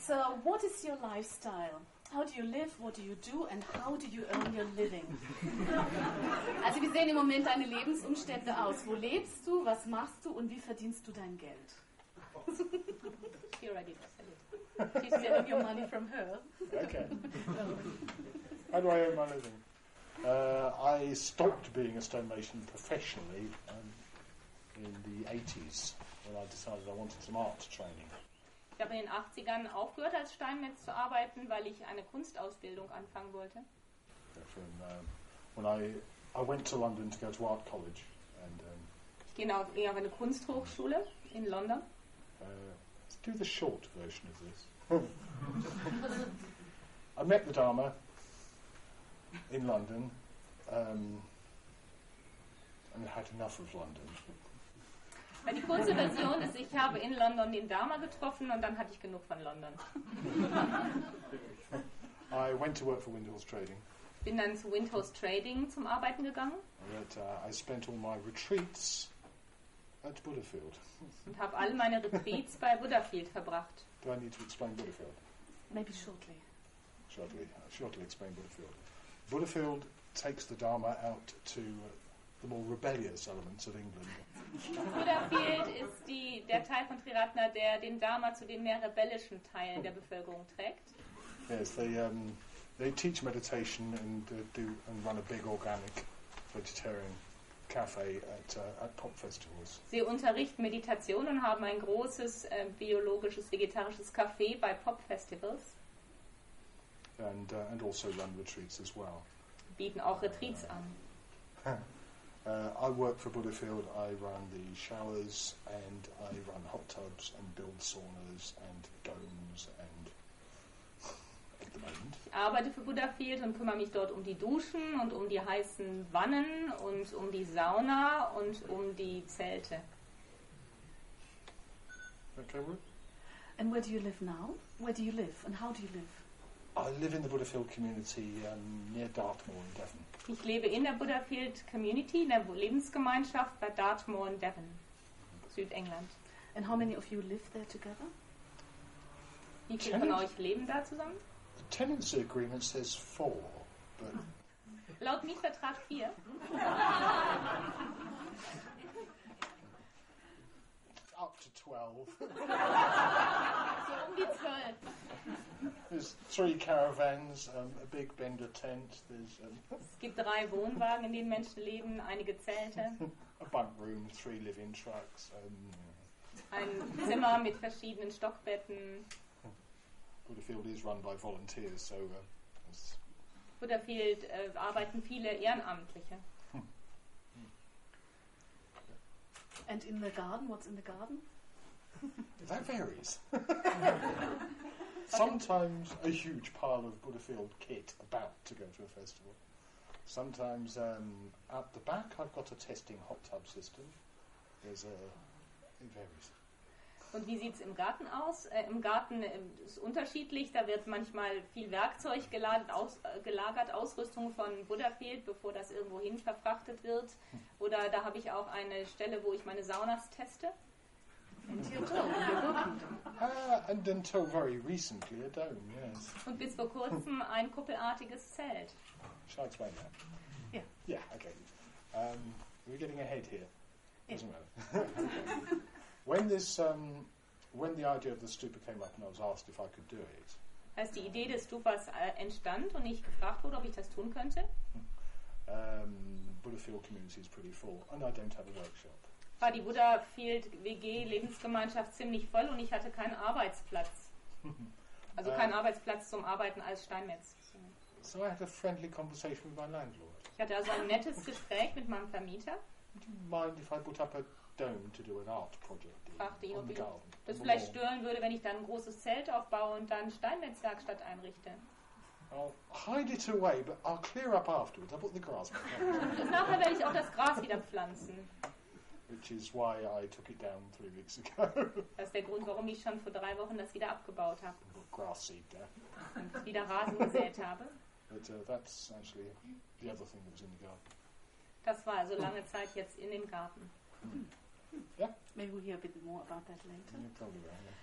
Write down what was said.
So, what is your lifestyle? How do you live, what do you do and how do you earn your living? Also wie sehen im Moment deine Lebensumstände aus? Wo lebst du, was machst du und wie verdienst du dein Geld? She already said it. She's getting your money from her. Okay. How do I earn my living? I stopped being a stonemason professionally in the 80s when I decided I wanted some art training. Ich habe in den 80ern aufgehört, als Steinmetz zu arbeiten, weil ich eine Kunstausbildung anfangen wollte. When I went to London to go to art college, and ich gehe auf eine Kunsthochschule in London. Let's do the short version of this. I met the Dharma in London, and I had enough of London. Die kurze Version ist, ich habe in London den Dharma getroffen und dann hatte ich genug von London. I went to work for Windhorse Trading. Bin dann zu Windhorse Trading zum Arbeiten gegangen. But I spent all my retreats at Buddhafield. Und habe alle meine Retreats bei Buddhafield verbracht. Do I need to explain Buddhafield? Maybe shortly. Shortly explain Buddhafield. Buddhafield takes the Dharma out to the more rebellious elements of England. Buddhafield ist der Teil von Triratna, der den Dharma zu den mehr rebellischen Teilen der Bevölkerung trägt. Yes, they teach meditation and run a big organic vegetarian cafe at pop festivals. Sie unterrichten Meditation und haben ein großes biologisches vegetarisches Café bei Pop Festivals. And also run retreats as well. Bieten auch Retreats an. I work for Buddhafield. I run the showers and I run hot tubs and build saunas and domes and at the moment. Ich arbeite für Buddhafield und kümmere mich dort um die Duschen und um die heißen Wannen und um die Sauna und um die Zelte. Okay, Ruth? And where do you live now? Where do you live and how do you live? I live in the Buddhafield community near Dartmoor in Devon. Ich lebe in der Buddhafield Community, in der Lebensgemeinschaft bei Dartmoor in Devon, Südengland. And how many of you live there together? Wie viele von euch leben da zusammen? The tenancy agreement says 4, but Laut Mietvertrag 4. up to 12. So um die 12. There's 3 caravans, a big Bender tent. There's Es gibt 3 Wohnwagen, in denen Menschen leben, einige Zelte, a bunk room, 3 live-in trucks. ein Zimmer mit verschiedenen Stockbetten. Buddhafield is run by volunteers, so Buddhafield arbeiten viele Ehrenamtliche. And in the garden, what's in the garden? that varies. Sometimes a huge pile of Buddhafield kit about to go to a festival. Sometimes at the back I've got a testing hot tub system. It varies. Und wie sieht es im Garten aus? Im Garten ist unterschiedlich, da wird manchmal viel Werkzeug gelagert, Ausrüstung von Buddhafield, bevor das irgendwo hin verfrachtet wird. Oder da habe ich auch eine Stelle, wo ich meine Saunas teste. And your dome, your working dome. And until very recently a dome, yes. Und bis vor kurzem ein kuppelartiges Zelt. Shall I explain that? Yeah. Yeah, okay. We're getting ahead here. Yeah. Doesn't matter. When the idea of the stupa came up and I was asked if I could do it. Als die Idee des Stupas entstand und ich gefragt wurde, ob ich das tun könnte, Buddhafield community is pretty full and I don't have a workshop. war die Buddhafield WG Lebensgemeinschaft ziemlich voll und ich hatte keinen Arbeitsplatz. Also keinen Arbeitsplatz zum Arbeiten als Steinmetz. So I had a friendly conversation with my landlord. Ich hatte also ein nettes Gespräch mit meinem Vermieter. Would you mind if I put up a dome to do an art project Fragte ihn, on ob the ich garden? das on the vielleicht lawn? stören würde, wenn ich dann ein großes Zelt aufbaue und dann Steinmetzwerkstatt einrichte. I'll hide it away, but I'll clear up afterwards. I'll put the grass back up. Und nachher werde ich auch das Gras wieder pflanzen. Which is why I took it down 3 weeks ago. Das ist der Grund, warum ich schon vor 3 Wochen das wieder abgebaut habe Grass seed there. und wieder Rasen gesät habe. But that's actually the other thing that was in the garden. Das war also lange Zeit jetzt in dem Garten. Yeah? Maybe we'll hear a bit more about that later. Yeah, probably right, yeah.